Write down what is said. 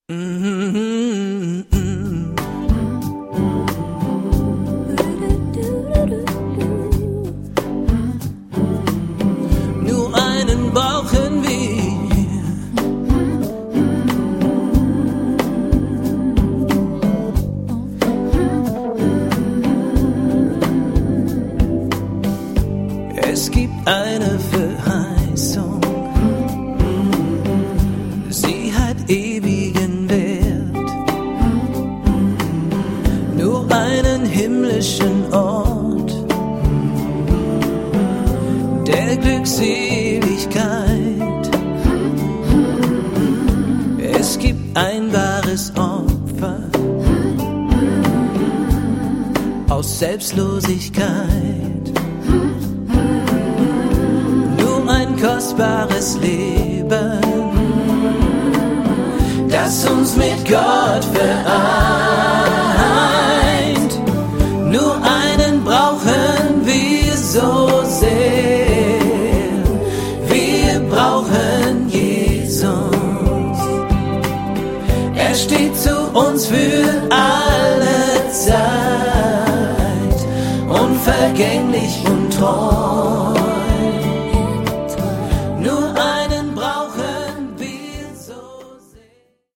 Nur einen brauchen wir. Es gibt eine Verheißung, sie hat ewigen Wert. Nur einen himmlischen Ort der Glückseligkeit. Es gibt ein wahres Opfer aus Selbstlosigkeit. Nur ein kostbares Leben, das uns mit Gott vereint. Nur einen brauchen wir so sehr. Wir brauchen Jesus. Er steht zu uns für alle Zeit, unvergänglich und treu.